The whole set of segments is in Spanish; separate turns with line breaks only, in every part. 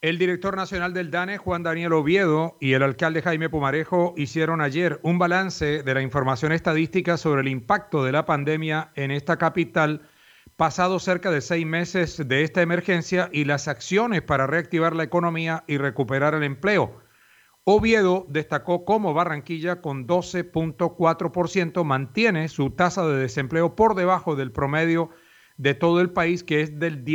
El director nacional del DANE, Juan Daniel Oviedo, y el alcalde Jaime Pumarejo hicieron ayer un balance de la información estadística sobre el impacto de la pandemia en esta capital, pasado cerca de 6 meses de esta emergencia y las acciones para reactivar la economía y recuperar el empleo. Oviedo destacó cómo Barranquilla, con 12.4%, mantiene su tasa de desempleo por debajo del promedio de todo el país, que es del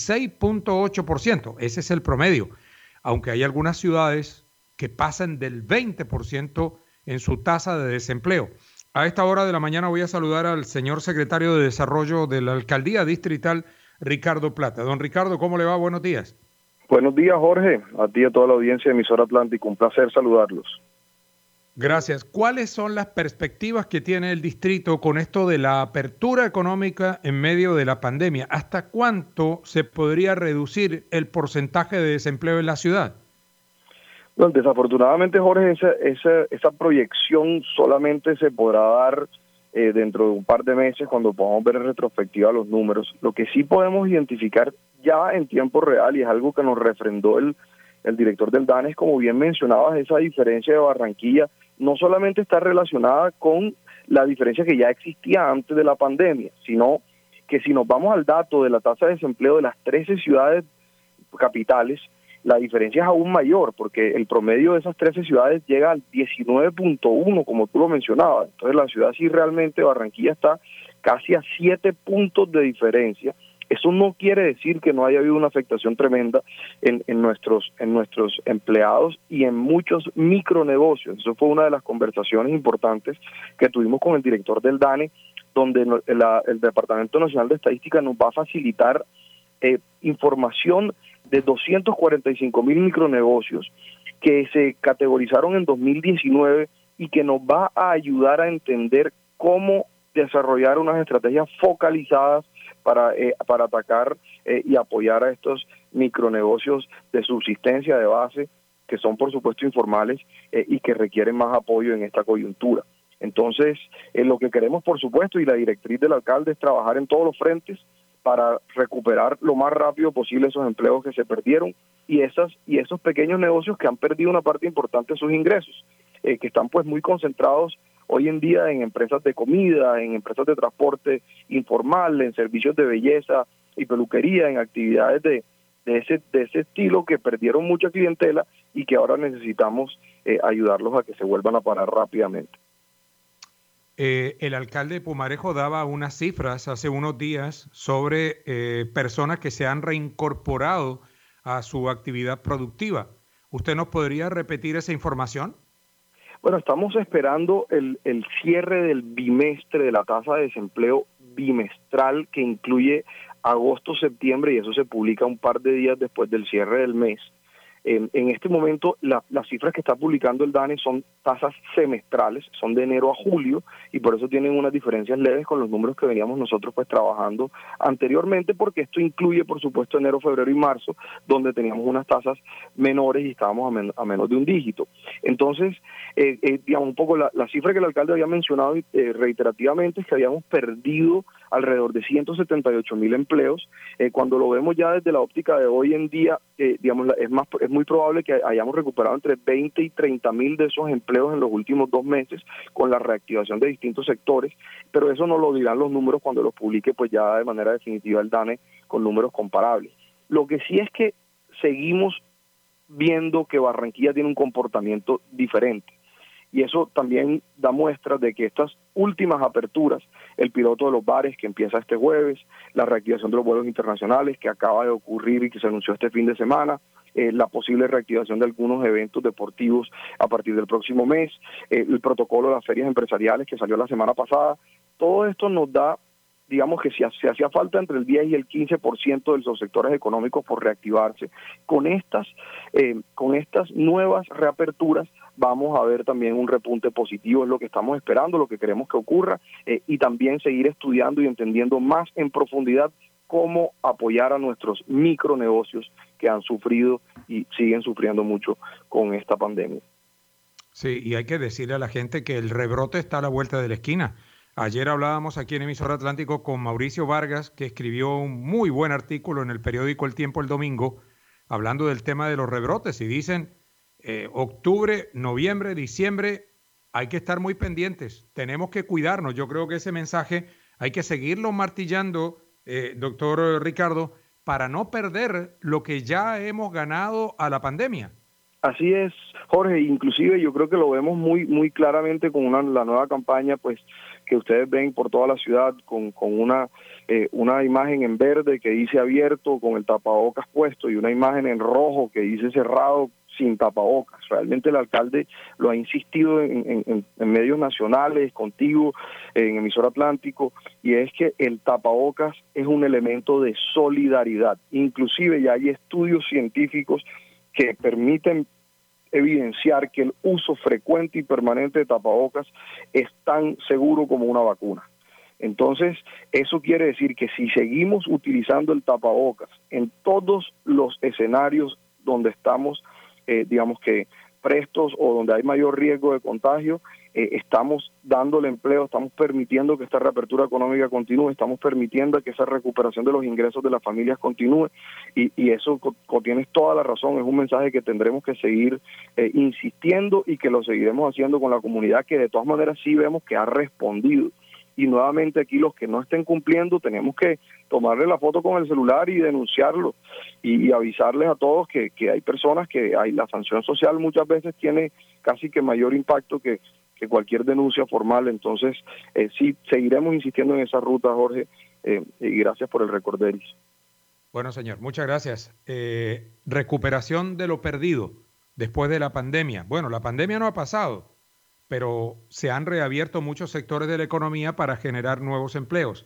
16.8%. Ese es el promedio, aunque hay algunas ciudades que pasan del 20% en su tasa de desempleo. A esta hora de la mañana voy a saludar al señor secretario de Desarrollo de la Alcaldía Distrital, Ricardo Plata. Don Ricardo, ¿cómo le va? Buenos días.
Buenos días, Jorge, a ti y a toda la audiencia de Emisora Atlántico. Un placer saludarlos.
Gracias. ¿Cuáles son las perspectivas que tiene el distrito con esto de la apertura económica en medio de la pandemia? ¿Hasta cuánto se podría reducir el porcentaje de desempleo en la ciudad?
Bueno, desafortunadamente, Jorge, esa proyección solamente se podrá dar dentro de un par de meses cuando podamos ver en retrospectiva los números. Lo que sí podemos identificar ya en tiempo real, y es algo que nos refrendó el director del DANE, es, como bien mencionabas, esa diferencia de Barranquilla no solamente está relacionada con la diferencia que ya existía antes de la pandemia, sino que si nos vamos al dato de la tasa de desempleo de las 13 ciudades capitales, la diferencia es aún mayor, porque el promedio de esas 13 ciudades llega al 19.1, como tú lo mencionabas. Entonces la ciudad sí realmente, Barranquilla, está casi a 7 puntos de diferencia. Eso no quiere decir que no haya habido una afectación tremenda en nuestros empleados y en muchos micronegocios. Eso fue una de las conversaciones importantes que tuvimos con el director del DANE, donde el Departamento Nacional de Estadística nos va a facilitar información de 245,000 micronegocios que se categorizaron en 2019 y que nos va a ayudar a entender cómo desarrollar unas estrategias focalizadas para atacar y apoyar a estos micronegocios de subsistencia de base, que son por supuesto informales y que requieren más apoyo en esta coyuntura. Entonces, lo que queremos, por supuesto, y la directriz del alcalde, es trabajar en todos los frentes para recuperar lo más rápido posible esos empleos que se perdieron y esos pequeños negocios que han perdido una parte importante de sus ingresos, que están pues muy concentrados hoy en día en empresas de comida, en empresas de transporte informal, en servicios de belleza y peluquería, en actividades de ese estilo, que perdieron mucha clientela y que ahora necesitamos ayudarlos a que se vuelvan a parar rápidamente.
El alcalde de Pumarejo daba unas cifras hace unos días sobre personas que se han reincorporado a su actividad productiva. ¿Usted nos podría repetir esa información?
Bueno, estamos esperando el cierre del bimestre de la tasa de desempleo bimestral, que incluye agosto, septiembre, y eso se publica un par de días después del cierre del mes. En este momento las cifras que está publicando el DANE son tasas semestrales, son de enero a julio, y por eso tienen unas diferencias leves con los números que veníamos nosotros pues trabajando anteriormente, porque esto incluye por supuesto enero, febrero y marzo, donde teníamos unas tasas menores y estábamos a menos de un dígito. Entonces, digamos, un poco la cifra que el alcalde había mencionado reiterativamente es que habíamos perdido alrededor de 178,000 empleos. Cuando lo vemos ya desde la óptica de hoy en día, digamos, es muy probable que hayamos recuperado entre 20 y 30,000 de esos empleos en los últimos 2 meses con la reactivación de distintos sectores, pero eso no lo dirán los números cuando los publique pues ya de manera definitiva el DANE con números comparables. Lo que sí es que seguimos viendo que Barranquilla tiene un comportamiento diferente. Y eso también da muestras de que estas últimas aperturas, el piloto de los bares que empieza este jueves, la reactivación de los vuelos internacionales que acaba de ocurrir y que se anunció este fin de semana, la posible reactivación de algunos eventos deportivos a partir del próximo mes, el protocolo de las ferias empresariales que salió la semana pasada, todo esto nos da, digamos, que si hacía falta entre el 10 y el 15% de los sectores económicos por reactivarse. Con estas nuevas reaperturas vamos a ver también un repunte positivo, es lo que estamos esperando, lo que queremos que ocurra, y también seguir estudiando y entendiendo más en profundidad cómo apoyar a nuestros micronegocios que han sufrido y siguen sufriendo mucho con esta pandemia.
Sí, y hay que decirle a la gente que el rebrote está a la vuelta de la esquina. Ayer hablábamos aquí en Emisora Atlántico con Mauricio Vargas, que escribió un muy buen artículo en el periódico El Tiempo el domingo, hablando del tema de los rebrotes y dicen octubre, noviembre, diciembre, hay que estar muy pendientes, tenemos que cuidarnos. Yo creo que ese mensaje hay que seguirlo martillando, doctor Ricardo, para no perder lo que ya hemos ganado a la pandemia.
Así es, Jorge, inclusive yo creo que lo vemos muy claramente con la nueva campaña, pues, que ustedes ven por toda la ciudad con una imagen en verde que dice abierto con el tapabocas puesto y una imagen en rojo que dice cerrado sin tapabocas. Realmente el alcalde lo ha insistido en medios nacionales, contigo, en Emisor Atlántico, y es que el tapabocas es un elemento de solidaridad. Inclusive ya hay estudios científicos que permiten evidenciar que el uso frecuente y permanente de tapabocas es tan seguro como una vacuna. Entonces, eso quiere decir que si seguimos utilizando el tapabocas en todos los escenarios donde estamos, digamos que prestos o donde hay mayor riesgo de contagio, estamos dándole empleo, estamos permitiendo que esta reapertura económica continúe, estamos permitiendo que esa recuperación de los ingresos de las familias continúe, y eso tienes toda la razón, es un mensaje que tendremos que seguir insistiendo y que lo seguiremos haciendo con la comunidad, que de todas maneras sí vemos que ha respondido. Y nuevamente aquí los que no estén cumpliendo tenemos que tomarle la foto con el celular y denunciarlo y avisarles a todos que hay personas que la sanción social muchas veces tiene casi que mayor impacto que cualquier denuncia formal. Entonces sí, seguiremos insistiendo en esa ruta, Jorge, y gracias por el recorderis.
Bueno, señor, muchas gracias. Recuperación de lo perdido después de la pandemia. Bueno, la pandemia no ha pasado, pero se han reabierto muchos sectores de la economía para generar nuevos empleos.